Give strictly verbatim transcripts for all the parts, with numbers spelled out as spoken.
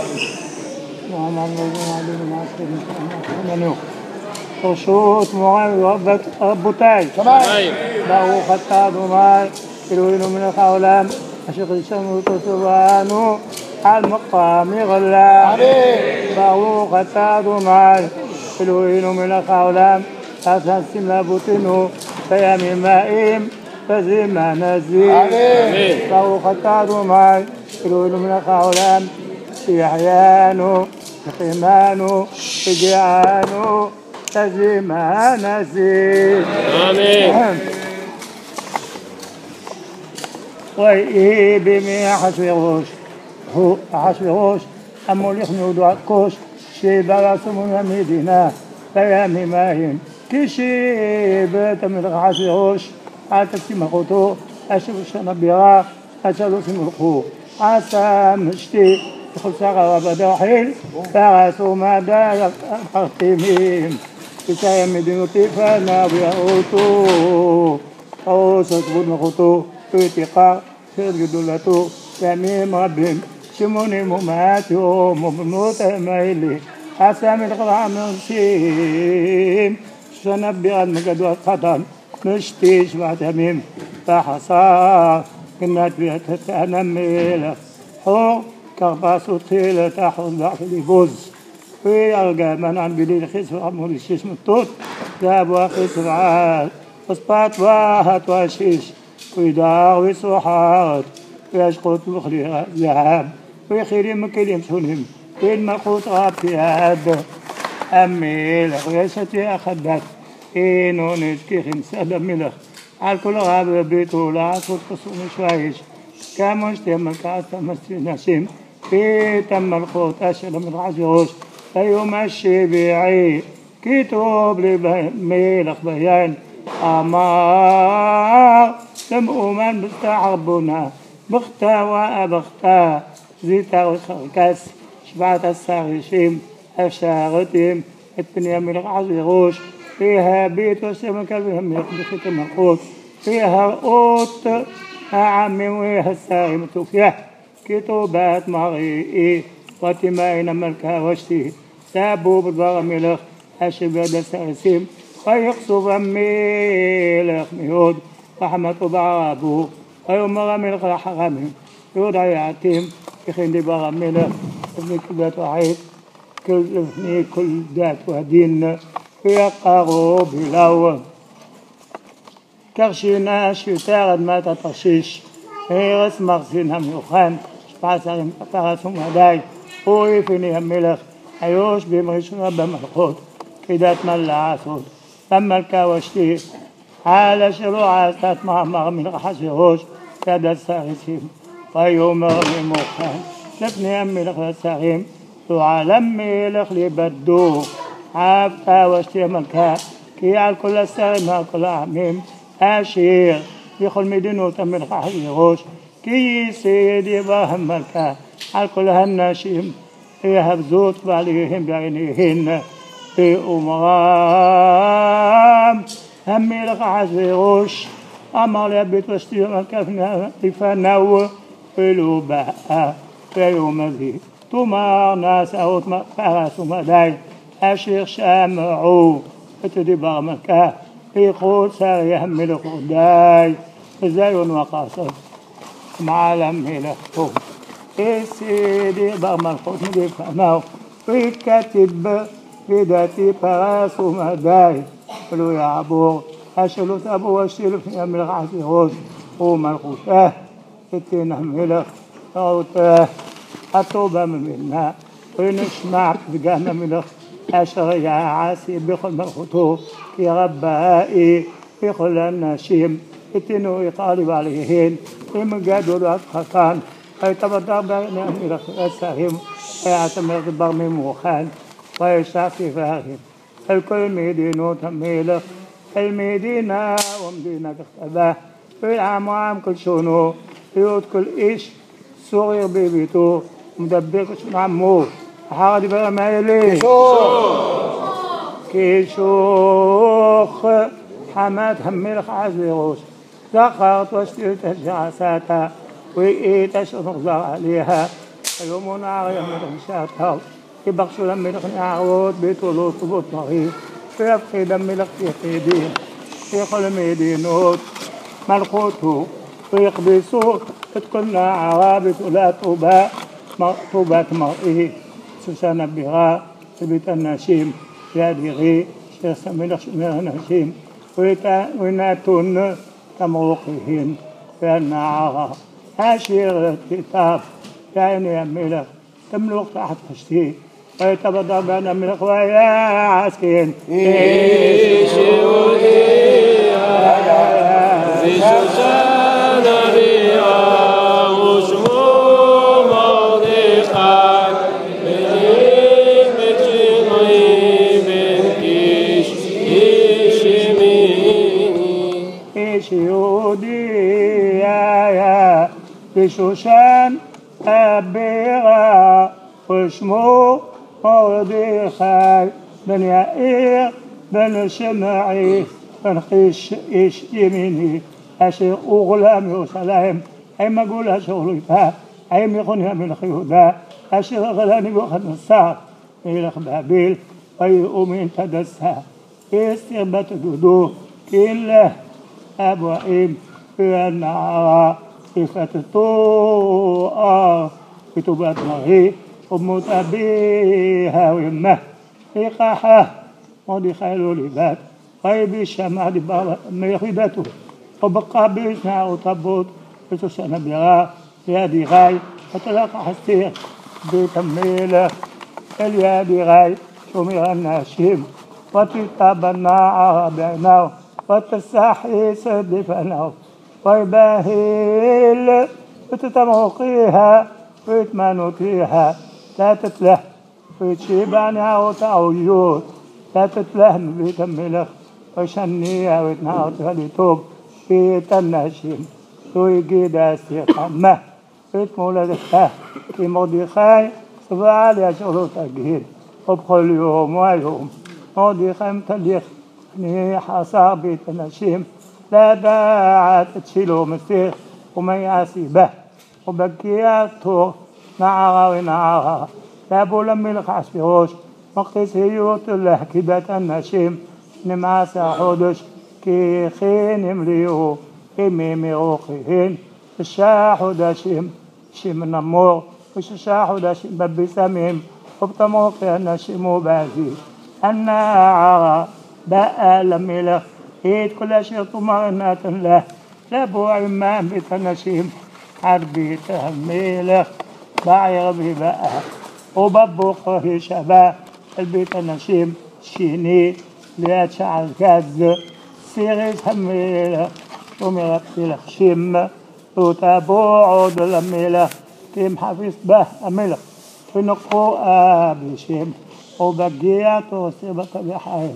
ברשות מוריי ורבותיי, ברוך אתה אדוני אלוהינו מלך העולם אשר חידשנו אותו טובנו על מقام עולם. ברוך אתה אדוני אלוהינו מלך העולם אשר נשים לאבותינו בימים ההם בזמן הזה. ברוך אתה אדוני אלוהינו מלך העולם שהחיינו וחיימנו והגיענו בזמן הזה. אמן. ויהי בימי אחשוורוש, הוא אחשוורוש המוליך מאוד עכוש שבא לעצמו מהמדינה בימים ההם, כשבית המלך אחשוורוש אל תשימח אותו אשר שנה בירה אשר לא שימחו עשה משתי בכל שרה ובדוחל פרסו מדי הפרטימים ושיים מדינותי פנה ויראותו עושה כבוד מלכותו ותיכה שאת גדולתו ימים רבים שמונים ומעט יום ובנות האלה עשה מלך המרשים שנה בירת מגדול חתן משתי שבעת ימים וחסר כנת ויתתן המלך חור כרפסו תחילת אחוז ואחוז לבוז וירגע מנען בליל חסר עמו לשש מטות ואבו אחי סבעת וספת ואהת ואשיש וידר וסוחרת וישחוט וכלי זהב ויחילים וכלים שונים בין מלכות רב יד המלך וישתי אחדת אינו נזכיכם סד המלך על כל רב בביתו לעשות פסום ושוויש כמו שתי מלכת המסנשים בית המלכות אשר המלך אחשוורוש ביום השביעי כתוב למלך ביין אמר למאומן בסתר בונה בכתה ואבכתה זיתה וחרקס שבעת עשר אישים השארתם את פני המלך אחשוורוש והביט עושה מקל המלך בחית המלכות והראות העמים והשרים תופיה כתובת מראי ותימאין המלכה ושתי סבו בדבר המלך אשר ביד הסרסים ויחסוב המלך מאוד וחמתו בערבו ויאמר המלך לחכמים יודעתם וכן דיבר המלך לפני כל דת ועת לפני כל דת והדין ויقרו בלאו כך שינה שיותר אדמת התרשיש הרס מרסין המיוחן שבעה שרים פרס ומדי הוא לפני המלך היוש ביום ראשונה במלכות כדת מה לעשות במלכה ושתי על אשר לא עשת מאמר מלך אחשוורוש יד הסריסים ויאמר ממוכן לפני המלך והשרים לא על המלך לבדו עבתה ושתי המלכה כי על כל השרים ועל כל העמים אשר בכל מדינות המלך אחשוורוש כי ייסד יבא המלכה על כל הנשים יהבזות בעליהם בעיניהן באומרם המלך אחשוורוש אמר להביט ושתי המלכה לפניו ולא באה ביום הזה תאמר נשאות פרס ומדי אשר שמעו את דיבר המלכה בכל שרי המלך ודי וזיון וקסד מעל המלך טוב אסי דיבר מלכות מלפניו וכתב ודעתי פרס ומדי ולא יעבור אשר לא תבוא ושתי לפני המלך אחשוורוש ומלכותה ותן המלך ראותה הטובה ממנה ונשמע פגם המלך אשר יעשי בכל מלכותו כי רבאי בכל הנשים ותנו יقال בעליהן ומגדול חכם ויתבדר בעיני המלך והשרים ואת המלך דבר ממוכן וישחי והרים אל כל מדינות המלך אל מדינה ומדינה ככתבה ואל עם ועם כל שונו להיות כל איש סורר בביתו ומדבר כשון עמו אחר הדברים האלה כשוך חמת המלך אחשוורוש זכרת ושתי את אשר עשתה ואת אשר נחזר עליה ויאמר נערי המלך בשעתו יבקשו למלך נערות בתולות ובתמרים ויפחיד המלך יחידים בכל מדינות מלכותו ויכבסו את כל נערה בתולת טובה טובת מראי שושן הבירה בבית הנשים והדירי שעשה מלך שומר הנשים ונתון תמרוקיהן והנערה אשר תיטב בעיני המלך תמלוך תחת פשתי ויתבדר בעיני המלך ויעש כן איש יהודי ושושן הבירה ושמו מרדכי בן שמעי בן קיש איש ימיני איש יהודי היה ושושן הבירה ושמו מרדכי בן יאיר בן שמעי בן קיש איש ימיני אשר אוגלה מירושלים עם הגולה שאוגלתה עם יכוני המלך יהודה אשר אגלה נבוכדנצר מלך בבל ויאמין תדסה אסתר בת דודו כלה אבואים והנערה יפתתו אר בטובת מראי ובמות אביה ואמה לקחה מרדכי לא לבד ויבש שמע דיבר מיחידתו ובקע ביש נערות רבות ושושן הבירה לידירי ותלקח אסתר בית המלך אל ידירי שומר הנשים ותיטב בנערה בעיניו ותשחיס בפניו ויבהל ותתמרוקיה והתמנותיה לתת לה ותשיבה נערות העויות לתת לה מבית המלך ושניה ותנערתיה לטוב בית הנשים לא הגידה אסתר חמה ואת מולדתה כי מרדכי צבאה לאשר לא תגיד ובכל יום והיום מרדכי מתהלך אני חסר בית הנשים לדעת את שלו מסתר ומה יעשי בה ובקיע תור נערה ונערה לבוא למלך אחשוורוש מקדיש היות להקידת הנשים שנים עשר חודש כי כן המליאו ימי מרוחיהן שישה חודשים שמנמור ושישה חודשים בבשמים ובתמרוקי הנשים ובעזיז הנערה באה למלך את כל אשר תאמר נתן לה לבוא עמם בית הנשים עד בית המלך בערב היא באה ובבוקר היא שבה אל בית הנשים שני ליד שער גז סירס המלך אומרת לך שם ותבוא עוד למלך תים חפיס בה המלך ונקחו בשם ובגיע תעשה בקבי חיים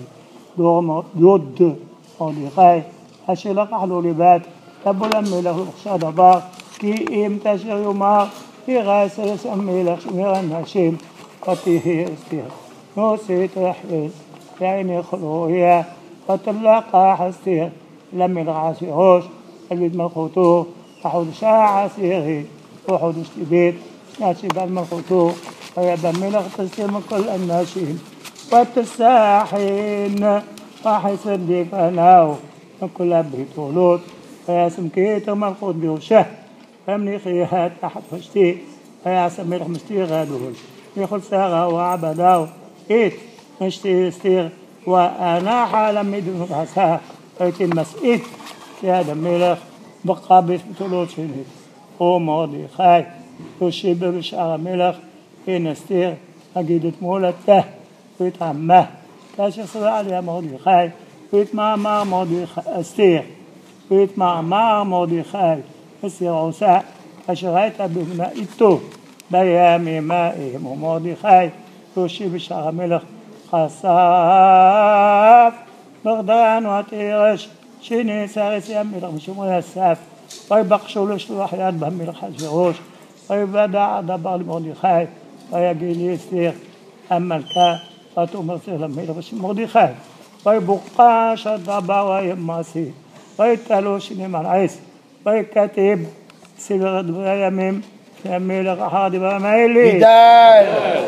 דוד מרדכי אשר לקח לו לבד תבוא למלך ובחשה דבר כי אם תאשר יאמר יראה סרס המלך שמר הנשים ותהי אסתר נושאת רחל בעיני חלויה ותלקח אסתר למלך אחשוורוש אל בית מלכותו בחודשה העשירית וחודש טבת שנת שבעת מלכותו והיה במלך תסתר כל הנשים ותשחן וחסד לפניו וכל הבתולות וישם כתר מלכות בראשה והמליכיה תחת פשתי ויעשה מלך מסתיר גדול וכל שרה ועבדיו את משתי אסתר ואנחה למדינות עשה והייתי מסעית ליד המלך בקע בתולות שלי ומרדכי יושב בשער המלך אין אסתר אגיד את מולדתה ואת עמה כאשר סבא עליה מרדכי ואת מאמר מרדכי אסתר ואת מאמר מרדכי אסתר עושה אשר הייתה בבנה איתו בימים ההם ומרדכי יושב בשער המלך חשף מרדנו התירש שנאסר אצל המלך משומרי הסף ויבקשו לשלוח יד במלך אחשוורוש ויוודע דבר למרדכי ויגיד לאסתר המלכה ותאמר למלך בשם מרדכי ויבוקש הדבר וימעשה ויתלו שנים על עש ויקטב ספר דברי הימים המלך אחד במיילי גידל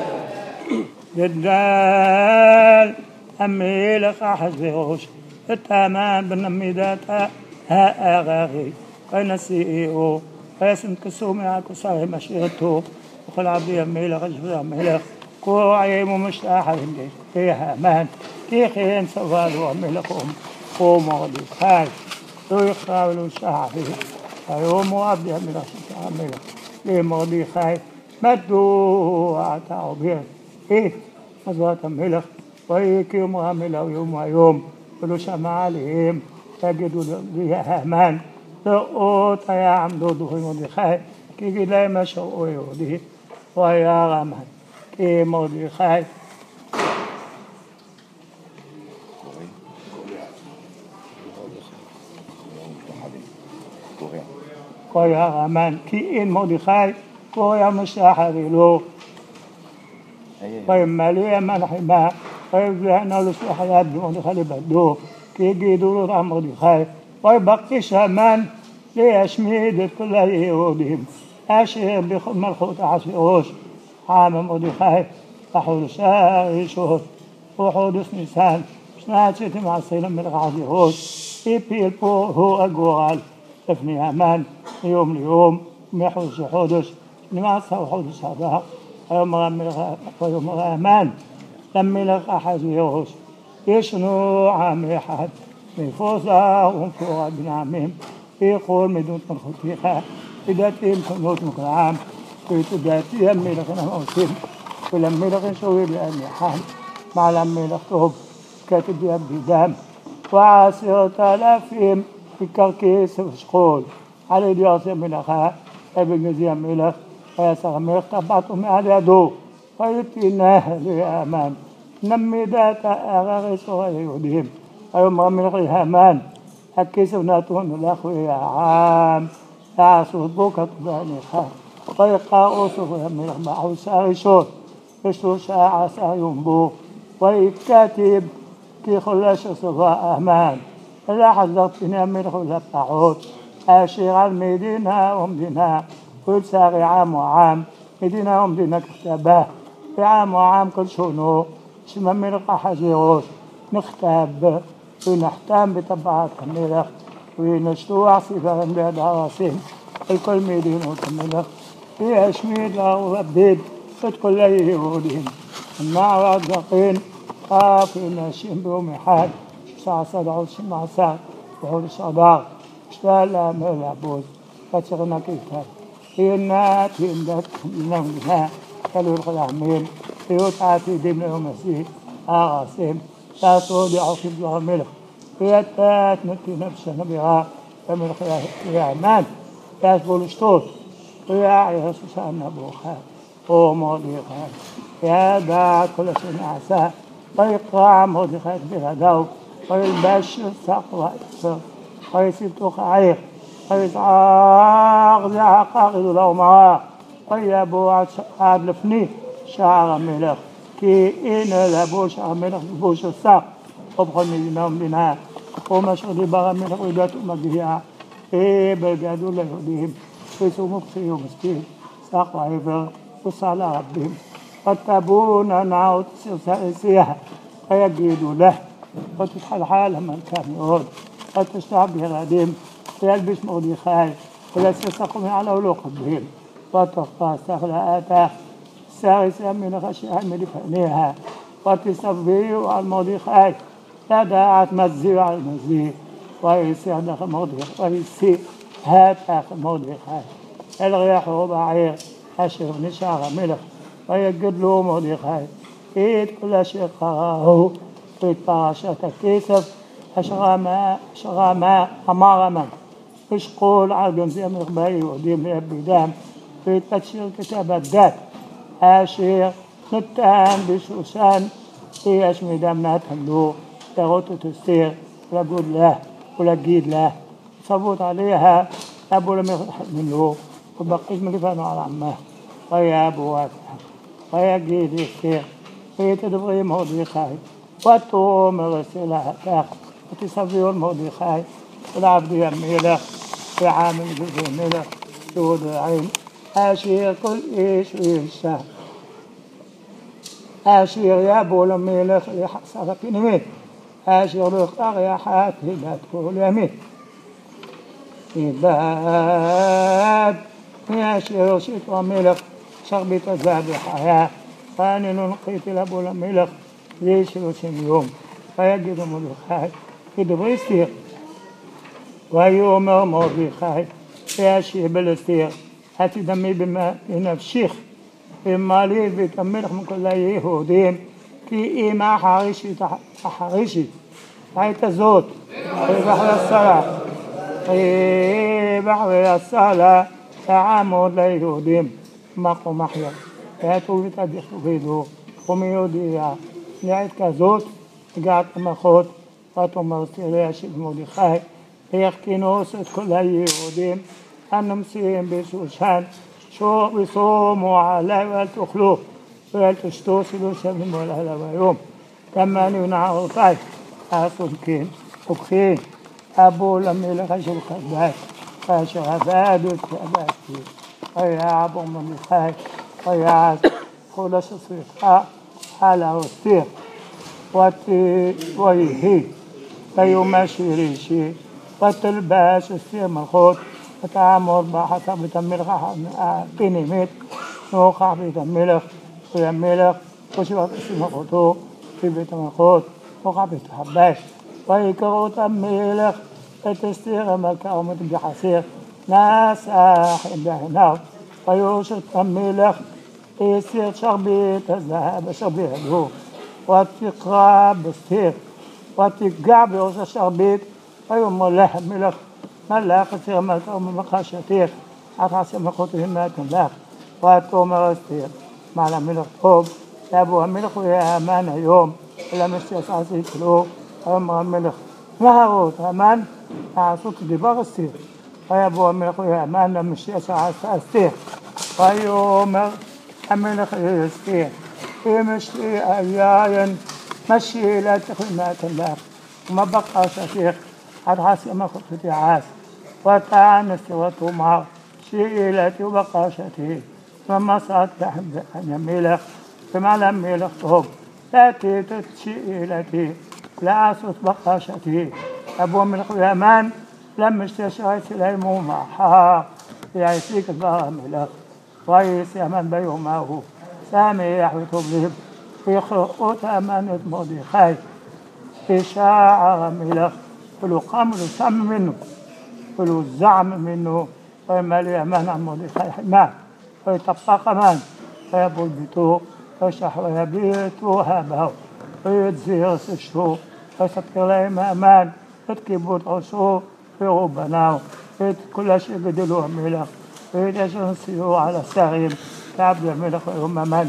גדל המלך אחשוורוש את המן בן מידת האררי ונשיאו וישם כסו מהכוסרים אשרתו וכל עבדי המלך אשווה המלך קורעים ומשתחווים להמן כי כן סבלו המלך ומרדכי לא יכרע ולא שחווים היום הוא עבדי המלך שתע המלך למרדכי מדוע אתה עובר אה מזוות המלך ויקום המלך יום היום ולא שמע עליהם תגידו לי המן לאות יעמדו דורי מרדכי כי יגיד להם אשר הוא יהודי והיה רמן כי מרדכי והיה רמן כי אין מרדכי והיה משתחווה לו וימלא המן חמה ויבלענה לו שלח יד במרדכי לבדו כי יגידו לו רע מרדכי ויבקש המן להשמיד את כל היהודים אשר בכל מלכות אחשוורוש עם מרדכי בחודש הראשון וחודש ניסן שנת שתים עשרה למלך אחשוורוש הפיל פה הוא הגורל לפני המן מיום ליום ומחודש לחודש שנים עשר וחודש הבא ויאמר המלך ויאמר המן למלך אחשוורוש ישנו עם אחד מפוזר ומפורד בין העמים בכל מדינות מלכותיך ודעתי מקומות מכל העם ותדעתי המלך המלכים ולמלך שואל להם יחד מעל המלך טוב כתב יד בידם ועשרת אלפים עיקר כסף ושכול על ידי עושה מלאכה אבן גזי המלך ויסר המלך טבעתו מעל ידו ויתינה להמן נמידת הארץ היהודים ויאמר המלך להמן הכסף נתון לך והעם לעשות בו כתוב בעיניך ויקרא סופר המלך בחודש הראשון ושלושה עשר יום בו ויקטב ככל אשר סופר המן ולחזר פני המלך ולפחות אשר על מדינה ומדינה ולצערי עם ועם מדינה ומדינה ככתבה ועם ועם כל שונו שם המלך אחשוורוש נכתב ונחתם בטבעת המלך ונשתו עשיברם ביד הרסים על כל מדינות המלך וישמיד להרבד את כל היהודים הנער הגרעין אף נשים ביום אחד שעה עשר חודשים עשר בחודש אדר שתל המלך בוז וצר נקיטה הנת הנת נמנה תלו לכל העמים להיות עתידים ליום הזה הרסים תעשו דעוקים לו המלך ויתת נתי נפשה נבירה המלך יאמן ישבו לשתות ויעיר שושן נבוכה ומרדכי ידע כל אשר נעשה ויקרע מרדכי את בלעדיו וילבש שק ועשר וישים תוך העיר ויזעק זעקה גדולה ומרה ויבוא עד לפני שער המלך כי הנה לבוא שער המלך לבוא של שק ובכל מדינה ומדינה ומה שדיבר המלך ודעת ומגיע ובגדול ליהודים וסומו פסיעו מספיק שק ועבר וסל הרבים ותבון הנאות סרסיה ויגידו לה ותתחלחל המלכה מאוד ותשתע בילדים וילביש מרדכי ולססחו מעלה ולא קבלים ותפסח לאתה סריס המלך אשר מלפניה ותסביעו על מרדכי לדעת מזיע על מזיע ויסע לך מרדכי ויסע התך מרדכי אל ריחו בעיר אשר נשאר המלך ויגיד לו מרדכי את כל אשר קראו ואת פרשת הכסף אשר אמר המן אשקול על גנזי המלך ביהודים לידם ואת אשר כתב הדת אשר נתן בשושן וישמידם נתן לו לראות את אסתר ולגוד לה ולהגיד לה צוות עליה אבו למלך ממנו ובקש מלפנו על עמה ויבוא עתה ויגיד אסתר ויתדברי מרדכי ותאמר אסתר להתך ותסביעו מרדכי ולעבדי המלך ועם גזי המלך יהודיים אשר כל איש ואישה אשר יבוא למלך לחסר הפנימית אשר לא יחר אחת הידת כל ימית איבד מאשר יושיטו המלך שרביט הזהב וחיה ואני נחיתי לבוא למלך זה שלושים יום ויגידו מרדכי כדברי אסתר ויאמר מרדכי וישיב אל אסתר התדמי בנפשך ומעלית בית המלך מכל היהודים כי אם החרישית החרישית העת הזאת ויבח לסלה ויבח לסלה תעמוד ליהודים מקום אחר ויתו ותדיח ובידו ומיודיה לעת כזאת הגעת המחות ותאמר אסתר לישיב מרדכי ויחכינוס את כל היהודים הנמצאים בשושן וסומו עלי ואל תאכלו ואל תשתו שלושה ימים ולילה ויום גם אני ונערותי אעשו כן ובכן אבוא למלך אשר חדש כאשר עבדו את עבדתי ויעבור מרדכי ויעש כל אשר צריכה על אסתר ויהי ביום השלישי ותלבש אסתר מלכות ותעמוד בחצר בית המלך הפנימית נוכח בית המלך והמלך ושבעת מלכותו בבית המלכות נוכח בית חבש ויקראו את המלך את אסתר המלכה עומדת בחצר נשא חן בעיניו ויושיט המלך אסתר שרביט הזהב אשר בידו ותקרא באסתר ותיגע בראש השרביט ויאמר לה המלך מלך אסתר המלכה ומבקשתך עד עשה מלכותיהם מהתמלך ותאמר אסתר מעל המלך טוב יבוא המלך ויהמן היום אל המשתיס עשית לו ויאמר המלך להרוס המן לעשות דבר אסתר ויבוא המלך ויהמן למשתיס עשה אסתר ויאמר המלך אסתר אם יש לי היין משאלתך ומהתמלך ומבקשתך עד עשה מלכותי עש وتعن ותאמר שאלתי ובקשתי ומצאת המלך ומעל המלך טוב לתת את שאלתי לעשות בקשתי אבוא המלך ויהמן למשתיס אצלהם ומחר ויעסיק דבר המלך ויעשה המן ביום ההוא שמח וטוב לב ויכרעו את המן את מרדכי בשער המלך ולא קם ולא שם ממנו ולא זעם ממנו וימלא המן על מרדכי חמה ויטפח המן ויבוא ביתו וישלח ויביאו הבאו ויצזיר את אשתו ויספר להם המן את כיבוד עושו ורבניו ואת כל אשר גדלו המלך ואת אשר נשיאו על השרים ועבד המלך ויאמר המן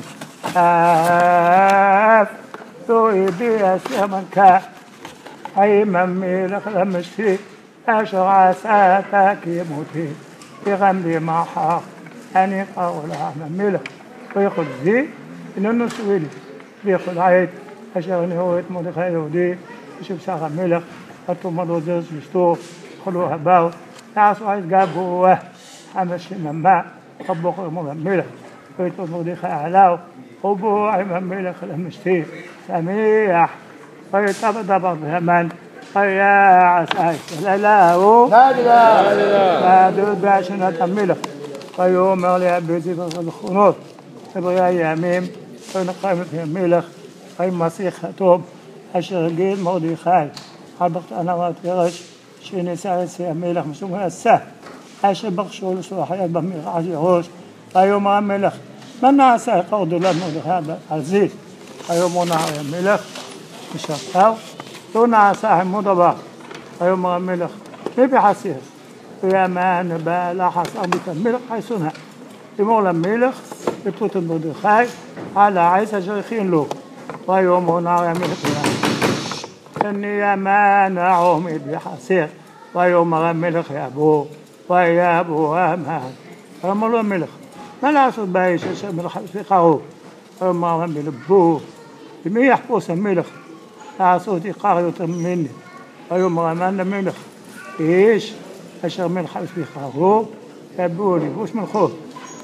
אף לא הביע אסתר המלכה האם המלך למשתי אשר עשתה כימותי וגם לי מחר אני קראו לעם המלך ויכול זה איננו סבילי ויכול עת אשר אני רואה את מרדכי היהודי ושבשר המלך ותאמר לו זרז אשתו חלו הבאו יעשו עד גבוה חמשין אמה הבוקר מול המלך ויתו מרדכי עליו ובוא עם המלך למשתי שמח ויתב הדבר בהמן ויעש אסתר הוא ועדות בעשנת המלך ויאמר לעבד זברי זכרונות זברי הימים ונחם את המלך וימסיך הטוב אשר הגיד מרדכי על בקטנה ותרש שנישא אצל המלך משום עשה אשר בקשו לשלוח יד במרעש ירוש ויאמר המלך מה נעשה יחרדו למרדכי על זה ויאמר נער המלך משרתיו לא נעשה עמו דבר ויאמר המלך מי בחסר ויאמן בא לחסר בית המלך חייסונה אמור למלך לפרוט את מרדכי על העץ אשר הכין לו ויאמר נער המלך אני אמן העומד בחסר ויאמר המלך יבוא ויבוא המן ויאמר לו המלך מה לעשות באיש אשר מלך לפחרו ויאמר המלך בוא ומי יחפוש המלך לעשות יקר יותר ממני ויאמר המן למלך איש אשר מלך לפחרו יבוא לבוש מלכות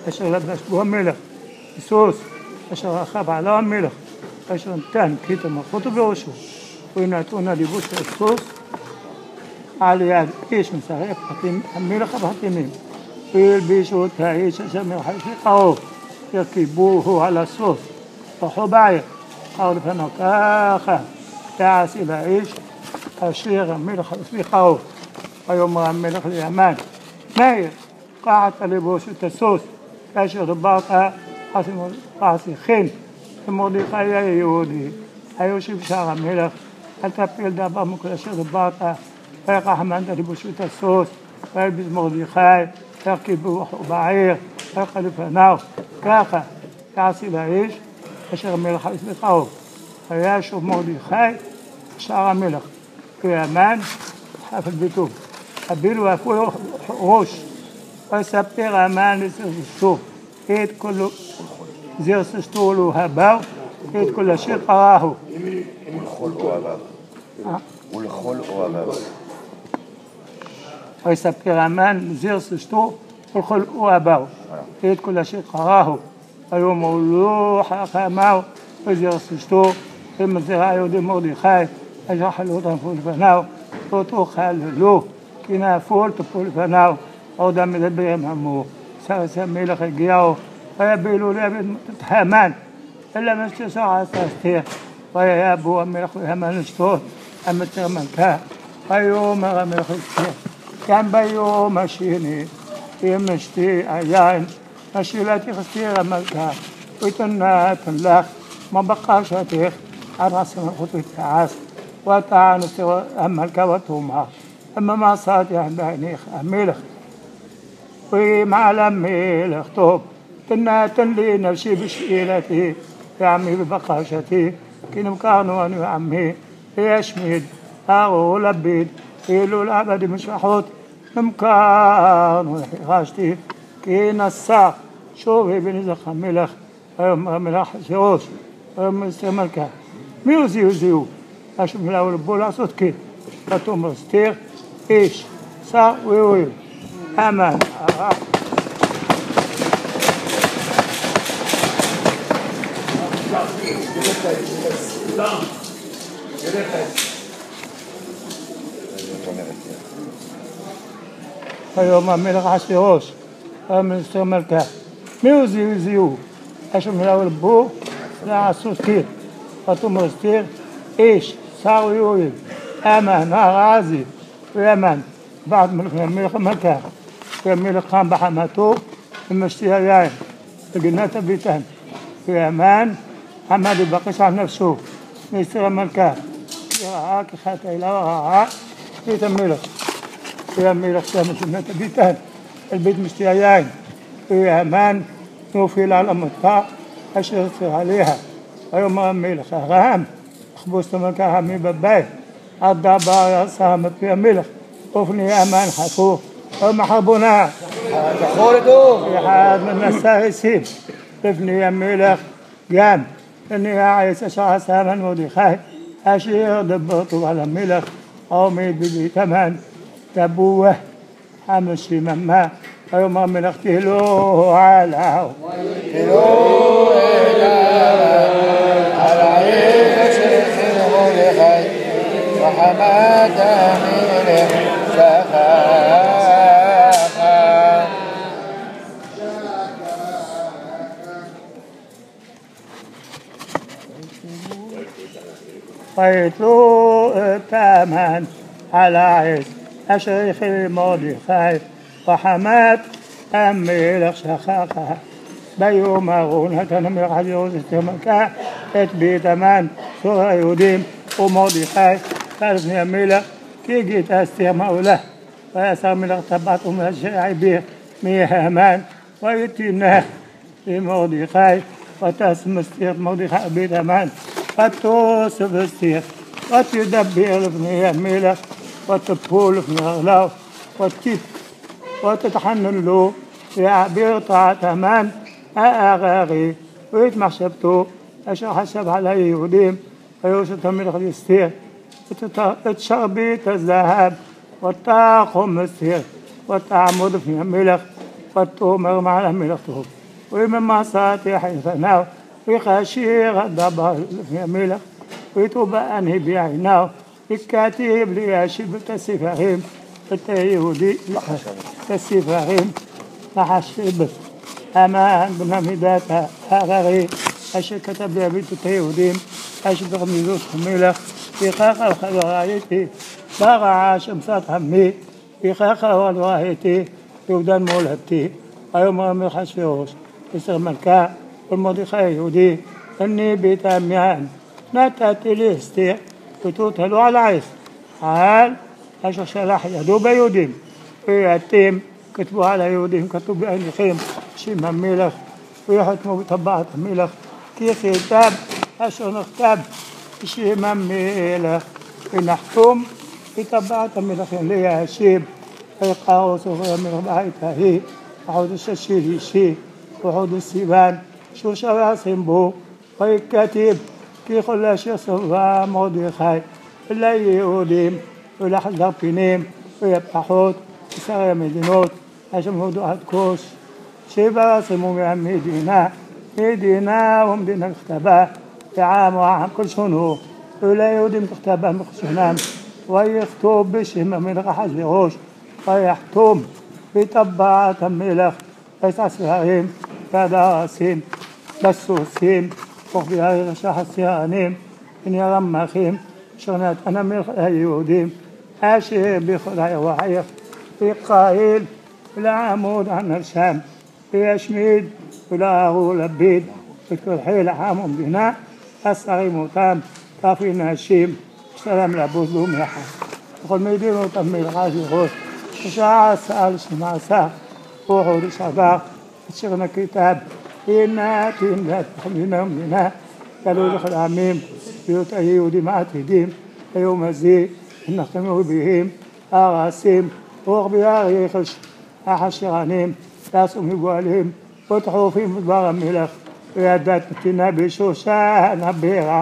אשר לבש בו המלך, סוס אשר רכב עליו המלך, אשר נתן כית המלכות בראשו, ונתון הליבוש של סוס על יד איש משרי המלך הבחתימים, והלבישו את האיש אשר מרחק קרוב, ירכיבוהו על הסוס, פחו בעיר, קראו לפניו ככה, יעשי לאיש אשר המלך לפי קרוב. ויאמר המלך ליהמן, מאיר, קח את הלבוש את הסוס, כאשר דיברת עשי חן, למרדכי היהודי, היושב שער המלך, אל תפיל דבר מכל אשר דיברת, ויקח המן את הלבוש את הסוס, וילבש מרדכי, וירכיבוהו בעיר, ויקח לפניו, ככה יעשי לאיש אשר המלך לפי קרוב. וישוב מרדכי שער המלך, ויהמן חפל ביתו. הבילו אפילו ראש, ויספר המן לזרזשתו, את כל זרזשתו לו הבא, את כל אשר קראהו. ולכל אוהביו. ולכל אוהביו. ויספר המן לזרזשתו ולכל אוהביו, את כל אשר קראהו. ויאמר לו חכמיו וזרזשתו, ומזרע יהודי מרדכי, אשר חלו תנפו לפניו, לא תאכלו, כי נפול תפול לפניו, עודם מדבר עמו. סרס המלך הגיעו, ויבילו לעבד את המן, אלא משתסר עשה אסתר, ויבוא המלך והמן לשתות, המצר מלכה, ויאמר המלך אסתר, גם ביום השני, אם אשתי היין, השאלתך אסתר המלכה, ותנתן לך מה בקשתך, עד עשה מלכות ותעש, וטען אסתר המלכה ותאמר, אמה מעשיתי בעיניך המלך, ומעל המלך טוב, תנתן לי נפשי בשאלתי, ועמי בבקשתי, כי נמכרנו אני ועמי, וישמיד, ארו לביד, ואילו לעבד משפחות, נמכרנו, חירשתי, כי נסח, שובי בנזך המלך, היום המלך חזירוש, היום אסתר מלכה. מי הוא זיהו זיהו? אשר מלאו לבוא לעשות כן, ותאמר אסתר, איש, שר ואוהב, המן, הרע. היום המלך אחשוורוש, היום אסתר מלכה. מי הוא זיהו זיהו? אשר מלאו לבוא לעשות כן, ותאמר אסתר, איש, שר ואוהב, המן, הרע הזה, ויהמן, בעד מלך המלכה, והמלך קם בחמתו ומשתי היין, בגינת הביתן, ויהמן עמד ובקש על נפשו מאסתר המלכה, כי ראה כחטא אליו רעה את המלך, והמלך שם בגינת הביתן, אל בית משתי היין, ויהמן נופל על המטבח אשר אסר עליה, ויאמר המלך, הרם, אכבוס את המלכה עמי בבית, עד דבר יעשה מפי המלך, ופני המן חפוך, ומחרבונה, אחד מנסה הסיב, לפני המלך גם, לפני העץ אשר עשה המן מרדכי, אשר דברתו על המלך, עומד בבית המן, תבוה, חמשים אמה, ויאמר המלך תהילו עליו. תהילו אליו, על העץ אשר הכין מרדכי, וחמת המלך שכחה. ויתלו את המן על העץ אשר הכין מרדכי, וחמת המלך שכחה. ויאמרו נתן המלך אחשוורוש אסתר מלכה את בית המן צור היהודים ומרדכי לפני המלך, כי הגית אסתר מעולה. ויסר המלך טבעת ומאשר עביר מהמן, ויתנה למרדכי, ותשם אסתר מרדכי בית המן, ותוסף אסתר, ותדבר לפני המלך, ותפול לפני רגליו, ותתחנן לו, ויעביר טעת המן האררי, ואת מחשבתו אשר חשב על היהודים, ויושת המלך לאסתר את שרביט הזהב, ותחום אסתר, ותעמוד לפני המלך, ותאמר מעל המלך טוב. וממסת יחפניו, וכשיר הדבר לפני המלך, ותובעני בעיניו, וכתיב לישיב את הספרים, את היהודי, את הספרים, לחשב המן בן עמידת הררי, אשר כתב להביא את היהודים, אשר ברמיזות המלך, וכך על ראיתי, ברעש אמצת עמי, וכך על ראיתי, יהודן מולדתי, היום המלך אחשוורוש, עשר מלכה, ולמרדכי היהודי, אני בית עמיין, נתתי לאסתר, ותוטלו עלייך, על אשר שלח ידו ביהודים, ואתם כתבו על היהודים, כתבו בעיניכם, שם המלך, ויחתמו בטבעת המלך, כי כתב אשר נכתב בשם המלך, ונחתום בטבעת המלך לישיב, ויקרוס המלך בעת ההיא, החודש השלישי, וחודש סיוון, שלושה ועשרים בו, ויכתב כי כל אשר סובה מרדכי, וליהודים, ולחזר פינים, ויפחות, ושרי המדינות, אשר מודו עד כוש, שבע עשרים מהמדינה, מדינה ומדינה כתבה, ועם ועם כל שונו, וליהודים כתבה מכשונם, ויכתוב בשם המלך אחשוורוש, ויחתום בטבעת המלך, בספרים, בדרסים, בסוסים, וכביער שחסרנים, בני רמחים, אשר נתן המלך היהודים, אשר בכל העיר, ויקהל ולעמוד הנרשם, וישמיד ולהרו לביד, וכל חיל העם ומדינה, השרים אותם, כפי נשים, שלם לבוז ומחה. וכל מדינות המלך אחשוורוש, שעה עשה על שמעשה, וחודש עבר, אשר נכתב, הנה תנדת מדינה ומדינה, גלו לכל העמים, להיות היהודים העתידים, היום הזה, נחתמו בהם, הרסים, ורבי הריחש, החשרנים, תעשו מבועלים, ותחופים בדבר המלך, וידת נתינה בשושן הבירה.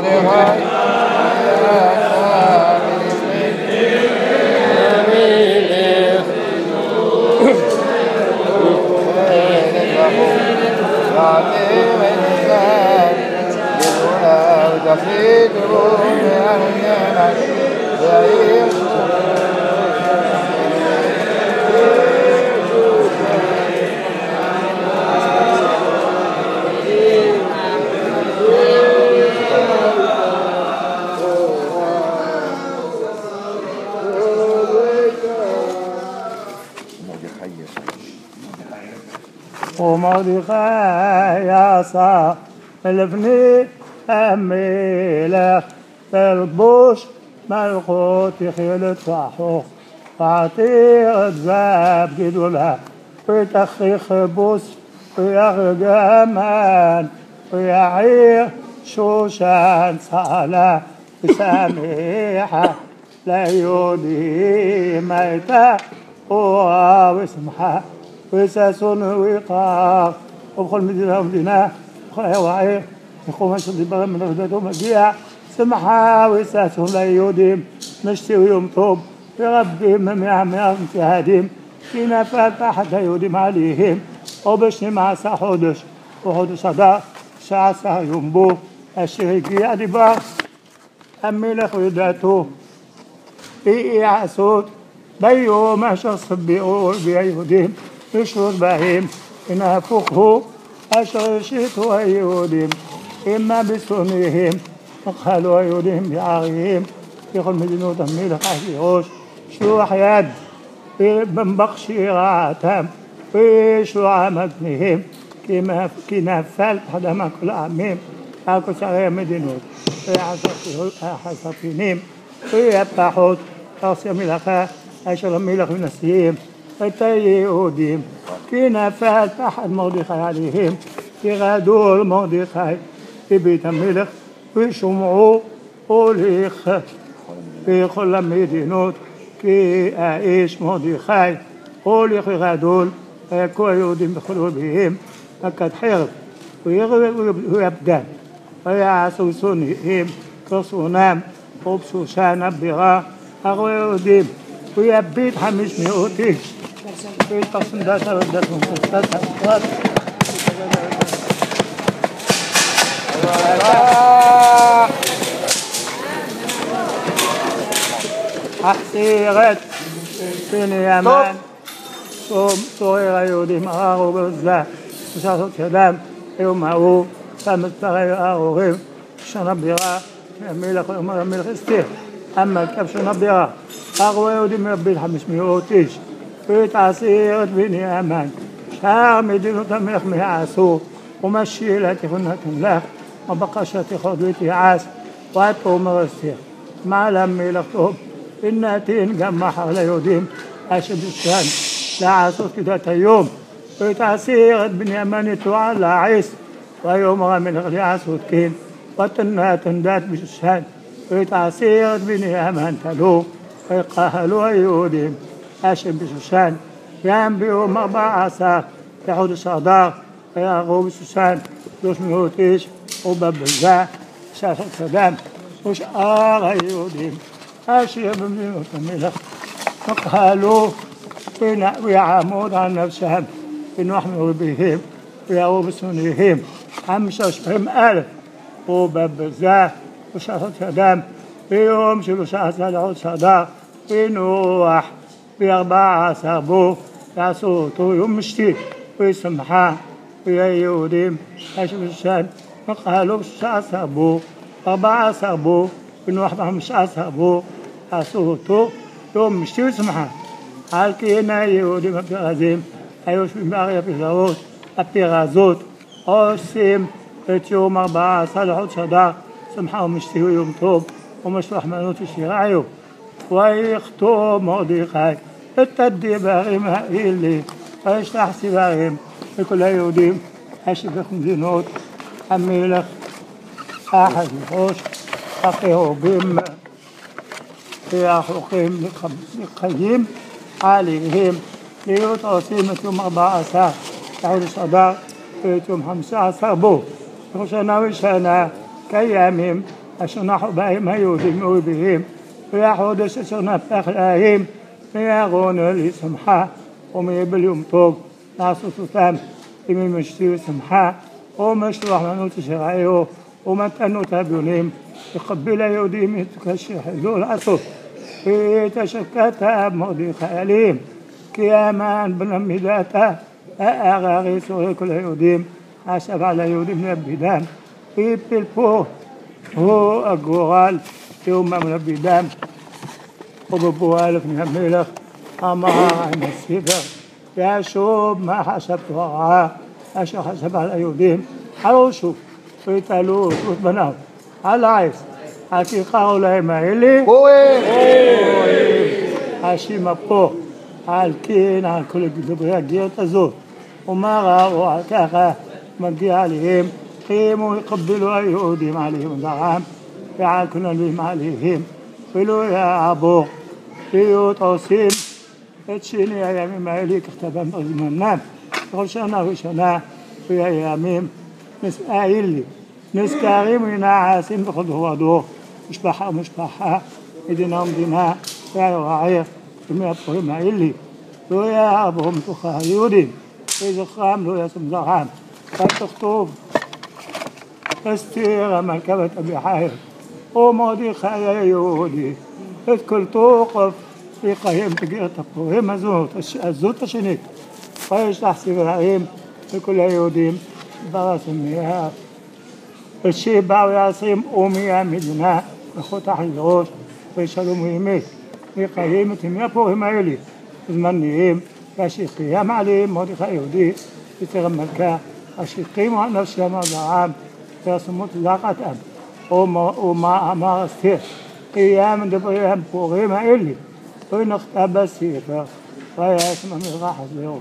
ומרדכי עשה לפני המלך ללבוש מלכות תכלת רחוק ועתיר את זהב גדולה ותכריך בוס ויחג המן ויעיר שושן צהלה ושמחה ליהודים הייתה אורה ושמחה וששון ויקר ובכל מדינה ומדינה בכל עיר ועיר וכל מה שדיבר מנרדתו מגיע שמחה וששון ליהודים נשתיו יום טוב ורבים מעמי המתייהדים כי נפל תחת היהודים עליהם ובשנים עשר חודש וחודש אדר שעשר יום בו אשר הגיע דיבר המלך ודעתו ויעשות ביום אשר סביעו ביהודים לשרות בהם ונהפוך הוא אשר השיתו היהודים אימה בשונאיהם אכלו היהודים בעריהם בכל מדינות המלך אחשוורוש שלוח יד במכשיר רעתם וישועה מגניהם כי נפל פחדם כל העמים על כל שרי המדינות ויחספינים ויפחות ארצי המלאכה אשר המלך ונשיאים את היהודים כי נפל תחת מרדכי עליהם כי גדול מרדכי בבית המלך ושומעו הוליך בכל המדינות כי האיש מרדכי הוליך גדול ויכו היהודים בכל רביהם מכת חרב ויפדם ויעשו שונאים כרצונם ובשושן הבירה הרואה יהודים ויביט חמש מאות איש ויתפסם דעת הרדת ומחוסת הפרט החסירת בנימין צורר היהודים הררו בזה ושעשות ידם יום ההוא מספרי הארורים שנה בירה המלך אומר המלך אסתר המלכה שנה בירה הרו היהודים מרביל חמש מאות איש והתעשרת בנימין שאר מדינות המלך מהעשו ומשאילה תכונת המלך ובקשת יכולת להתייעס ואתה אומר אסתר מעלם מלך טוב ונתין גם מחר ליהודים אשר בשכן לעשות כדת היום והתעשיר את בנימין יתועה לעיס ויאמר המלך לעשות כן ותנתן דת בשכן והתעשיר את בנימין תלו ויקהלו היהודים אשר בשכן גם ביום ארבע עשר לחודש אדר ויהרגו בשכן שלוש מאות איש ובבזה שעשות קדם ושאר היהודים אשר במדינות המלך וקהלו ויעמוד על נפשם ונוחמו בהם ויראו בשונאיהם חמישה עשר אלף ובבזה ושעשות ידם ביום שלושה עשר לחודש אדר ונוח בארבע עשר בו ועשו אותו יום משתי ושמחה ויהודים אשר בשכן וקהלו בשלושה עשר בו ארבע עשר בו ונוח בחמישה עשר בו עשו אותו יום משתי ושמחה על כן היהודים הפרזים היושבים בערי הפזרות הפרזות עושים את יום ארבע עשר לחודש אדר שמחה ומשתי יום טוב ומשלוח מנות ושיראיו ויכתוב מרדכי את הדיברים האלה וישלח סיברים לכל היהודים אשר במדינות המלך אחשוורוש החרובים והחוכים לחיים עליהם להיות עושים את יום ארבע עשר לחודש אדר ואת יום חמישה עשר בו ושנה ושנה כימים אשר נחו בהם היהודים מאויביהם והחודש אשר נפח להם מירון לשמחה ומייבל יום טוב לעשות אותם ימי משתי ושמחה ומשלוח מנות ושיראיו ומתנות אביונים לקבל היהודים את כאשר חזו לעשות ואת אשר כתב מרדכי עליהם כי האמן בלמידתה האררי צורך כל היהודים חשב על היהודים לבידם ויפל פה הוא הגורל יומם לבידם ובבואה לפני המלך אמר עם הספר וישוב מה חשבתו הרעה אשר חשב על היהודים חרושו ויתעלו את בניו על העץ כי קראו להם האלה השימה פה על כן על כל דברי הגאות הזאת ומרה או על ככה מגיע עליהם הם יקבלו היהודים עליהם דרם ועל כל הלבים עליהם ולא יעבור להיות עושים את שני הימים האלה ככתבם בזמנם כל שנה ושנה והימים האלה נזכרים ונעשים בכל דור ודור משפחה ומשפחה מדינה ומדינה והעיר ומהפורים האלה לא יעבור מתוך היהודים וזכרם לא ישם זרם ותכתוב אסתר המלכה בת אביחיל ומרדכי היהודי את כל תוקף לקיים תגרת הפורים הזאת הזאת השנית וישלח ספרים לכל היהודים ברסם מאה ושבאו יעשרים אומי המדינה וחותך לדרוש וישלום באמת לקיים את ימי הפורים האלה זמניים ואשר קיים עליהם מרדכי היהודי אסתר המלכה אשר קיימו על נפשם על העם ורשמות לחתם ומה אמר אסתר קיים דברי הפורים האלה ונכתב בספר וישם המזרח הזה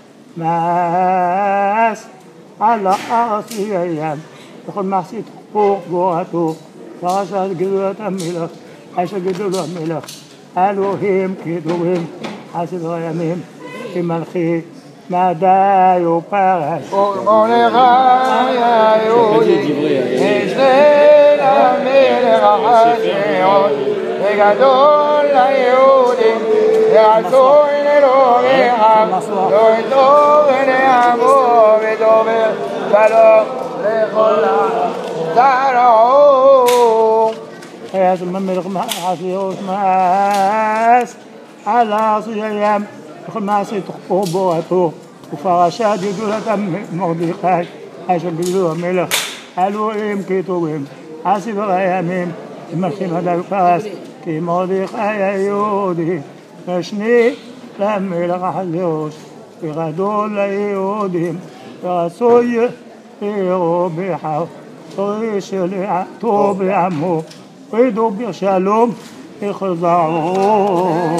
מס על הארץ יהיה וכל מחסית חפור גורתו פרשת גדולת המלך אשר גדול המלך אלוהים כדורים עשר הימים כמלכי מדי ופרש ומרדכי היהודי משנה למלך אחשוורוש וגדול ליהודים ועשו אל אלוהיהם לא יטוב אל עמו ודובר שלום לכל העם תראו حياة المملك عصيوش ماس على صيام خماسي تخطبو هتو وفرشاد يقول تم مغدقاي عايش بيلو ملخ قالوا إيم كيتوهم حاسب غيامين المخيم هذا الفاس كي مغدقاي يودي مشني لم يلغ حزيوش يغدول ليودهم رسوي يروبيحاو طيش توبي عمو ويدو بشالوم يخضعوا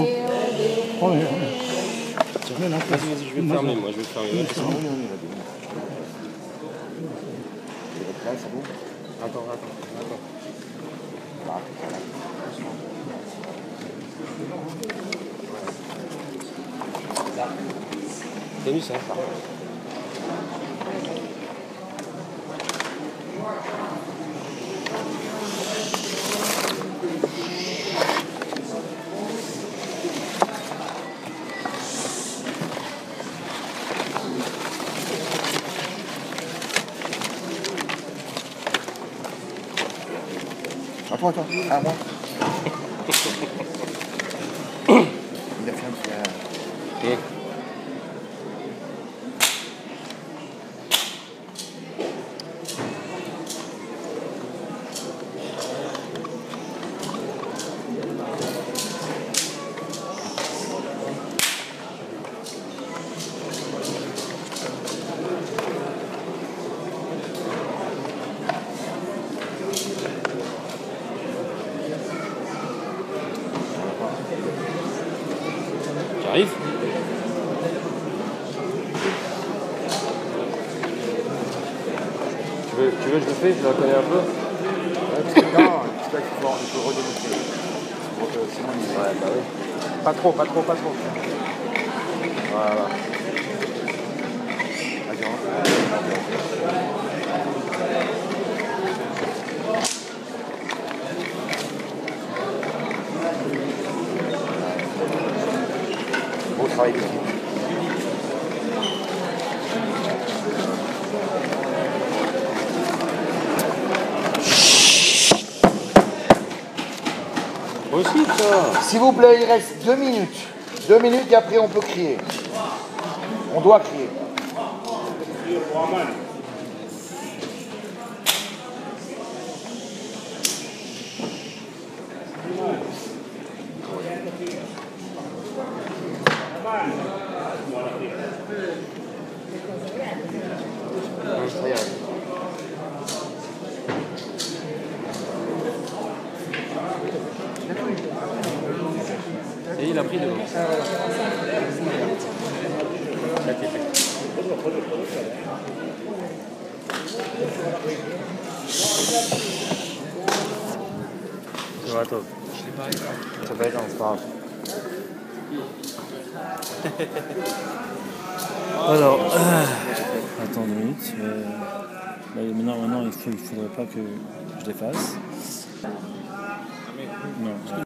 Vas-y, vas-y, je vais le fermer, moi, je vais le fermer. Attends, attends, attends. T'as vu ça? Attends, attends, à moi. Il a fait un petit... Et J'arrive. Tu veux, tu veux que je le fais? Je la connais un peu. Non, c'est pas qu'il faut, il faut redémontrer. Sinon, il... Ouais, bah oui. Pas trop, pas trop, pas trop. Voilà. Vas-y, rentre. Beau travail d'équipe. Aussi, ça. S'il vous plaît, il reste deux minutes. Deux minutes et après on peut crier. On doit crier. Et il a pris devant. Ça va, top. Ça va être en stade. Alors, euh, attends deux minutes. Euh, bah, maintenant, maintenant, il ne faudrait pas que je les fasse. Non.